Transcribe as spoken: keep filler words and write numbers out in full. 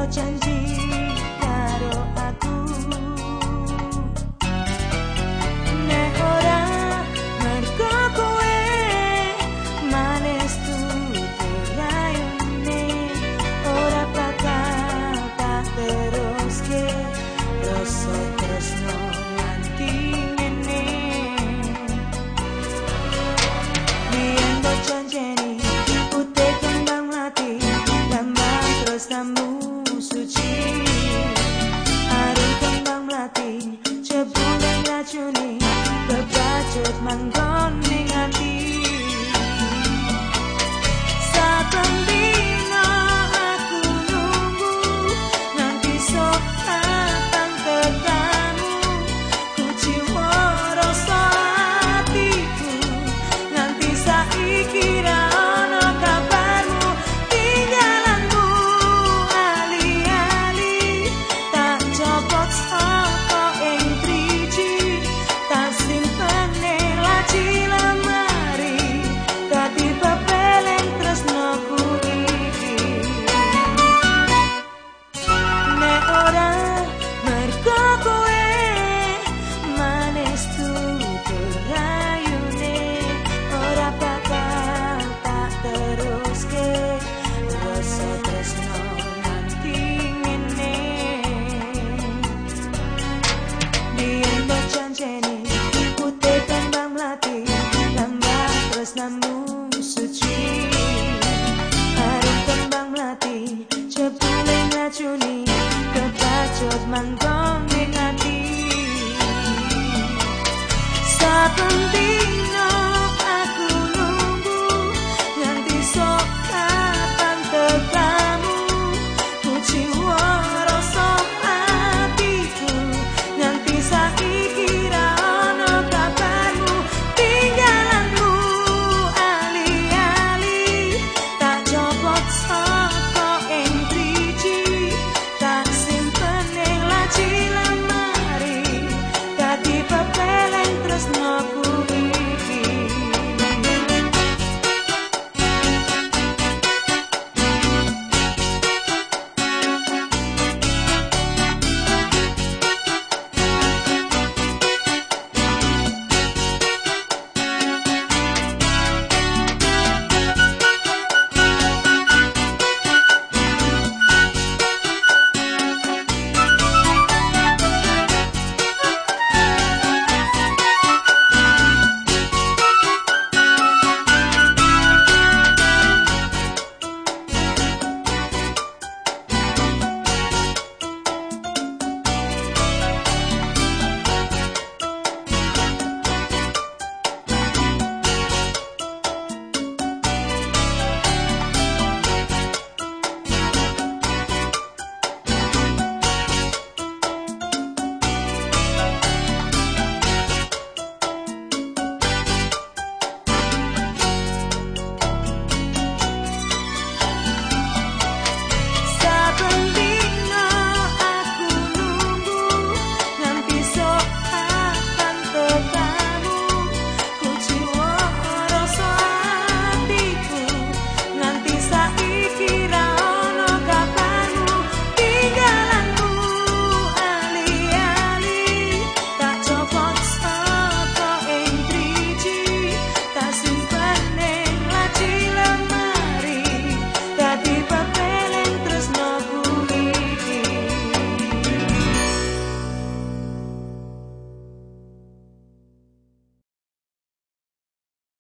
janji karo aku nek ora mergo kowe manis tuturayune ora bakal tak teruske rasa tresno nganti ngene biyen mbok janjeni putih kembang mati lambang terus kamu suci arum kembang melati jebule racuni kebacut manggon ning ati saben dina aku nunggu nanti sok datang tekanmu ku jiwa rasa hatiku nanti saiki ra ono kabarmu tinggalanmu ali-ali tak copot saka ing driji tak simpen ning laci lemari dadi bebeleng tresnoku iki nek ora mergo kowe manis tuturayune ora bakal tak teruske rasa tresno nganti ngene biyen mbok janjeni putih kembang melati lambang tresnamu suci arum kembang melati jebule racuni kebacut manggon